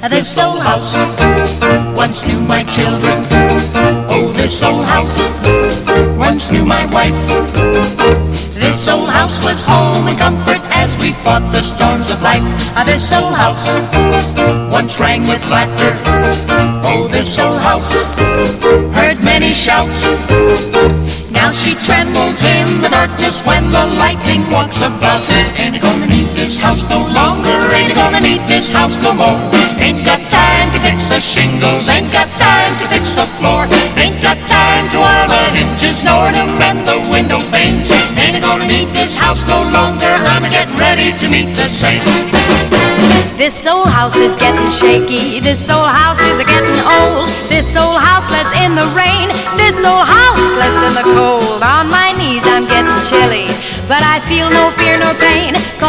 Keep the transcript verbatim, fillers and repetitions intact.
This old house once knew my children. Oh, this old house once knew my wife. This old house was home and comfort as we fought the storms of life. This old house once rang with laughter. Oh, this old house heard many shouts. Now she trembles in the darkness when the lightning walks about. Ain't gonna need this house no longer. Ain't gonna need this house no more. Ain't got time to fix the shingles. Ain't got time to fix the floor. Ain't got time to oil the hinges nor to mend the window panes. Ain't gonna need this house no longer. I'ma get ready to meet the saints. This old house is getting shaky. This old house is getting old. This old house lets in the rain. This old house lets in the cold. On my knees I'm getting chilly, but I feel no fear nor pain.